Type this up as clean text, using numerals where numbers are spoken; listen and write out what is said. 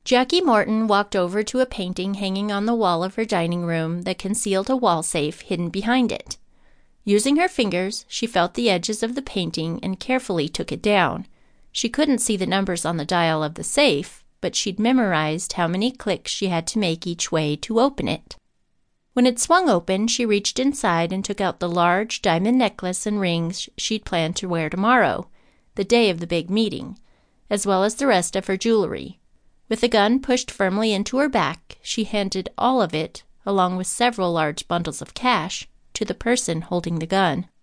Jackie Morton walked over to a painting hanging on the wall of her dining room that concealed a wall safe hidden behind it. Using her fingers, she felt the edges of the painting and carefully took it down. She couldn't see the numbers on the dial of the safe, but she'd memorized how many clicks she had to make each way to open it. When it swung open, she reached inside and took out the large diamond necklace and rings she'd planned to wear tomorrow, the day of the big meeting, as well as the rest of her jewelry. With the gun pushed firmly into her back, she handed all of it, along with several large bundles of cash, to the person holding the gun.